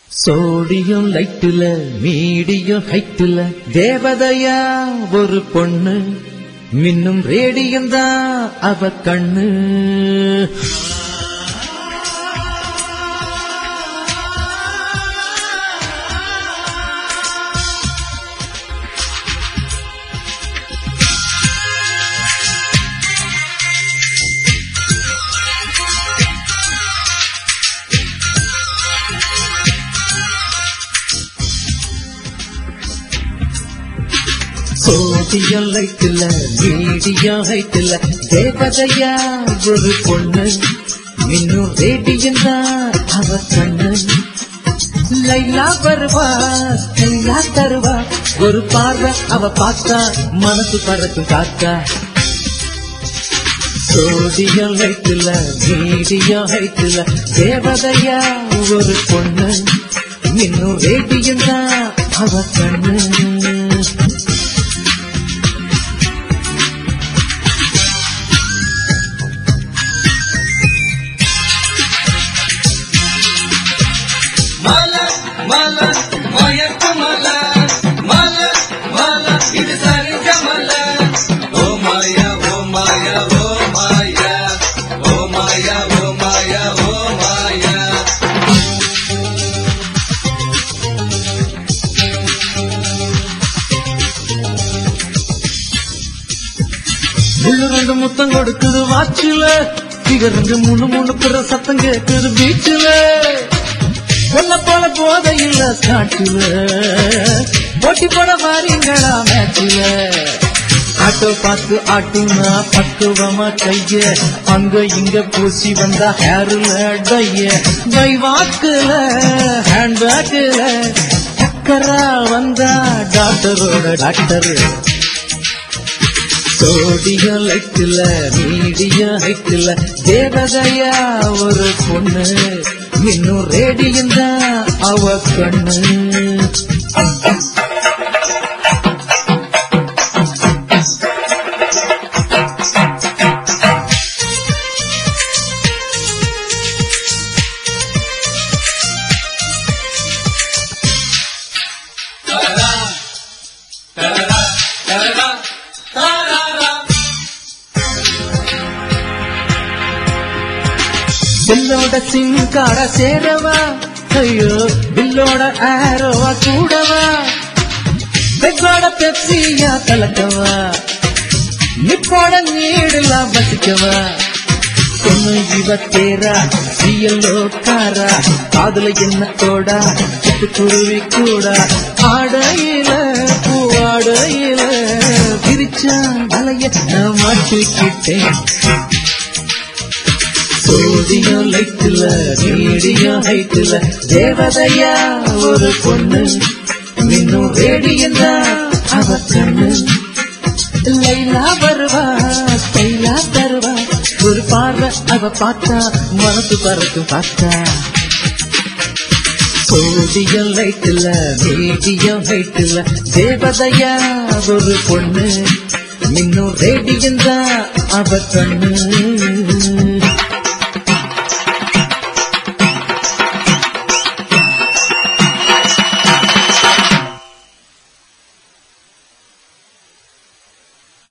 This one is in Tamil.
சோடியம் லைட்டுல மீடியம் ஹைட்டுல தேவதையா ஒரு பொண்ணு, மின்னும் ரேடியம் தான் அவ கண்ணு. சோடியம் லைட்டுல மீடியம் ஹைட்டுல தேவதையா ஒரு பொண்ணு, இன்னும் ரேடியம் தான் அவ கண்ணு. லைலா வருவா லைலா தருவா, ஒரு பார்வை அவ பார்த்தா மனசு பறக்கும் காத்தா. சோடியம் லைட்டுல மீடியம் ஹைட்டுல தேவதையா ஒரு பொண்ணு, இன்னும் ரேடியம் தான் அவ கண்ணு. ரெண்டு முத்தம் கொடுக்குது வாட்சில, சிகரங்க மூணு மூணு புற சத்தம் கேட்குது பீச்சில. ஒன்ன போல போத இல்ல காட்டுல, போட்டி போட வாரீங்களா மேட்சில. ஆட்டோ பார்த்து ஆட்டுனா பக்குவமா கைய, அங்க இங்க பூசி வந்தா ஹேருல டைய. வை வாக்குல ஹேண்ட் பேக்குல சக்கரா வந்தா டாக்டரோட டாக்டரு. சோடியம் லைட்டுல மீடியம் ஹைட்டுல தேவதையா ஒரு பொண்ணு, இன்னும் ரேடியம் தான் அவ கண்ணு. பில்லோட சிங்கார சேரவா, ஐயோ பில்லோட ஆரோவா கூடவா, பெக்கோட பெப்சியா கலக்கவா, நிப்போட நீடலாம் வசிக்கவா. பொண்ணு இவ தேரா சியல்லோ காரா, காதுல என்ன தோடா சிட்டுக்குருவி கூட. ஆடையில பூவாடையில பிரிச்சா வலைய நான் மாட்டிக்கிட்டேன். சோடியம் லைட்டுல மீடியம் ஹைட்டுல தேவதையா ஒரு பொண்ணு, இன்னும் ரேடியம் தான் அவ கண்ணு. லைலா வருவா லைலா தருவா, ஒரு பார்வை அவ பார்த்தா மனசு பறக்கும் பார்த்தா. சோடியம் லைட்டுல மீடியம் ஹைட்டுல தேவதையா ஒரு பொண்ணு, இன்னும் ரேடியம் தான் அவ கண்ணு.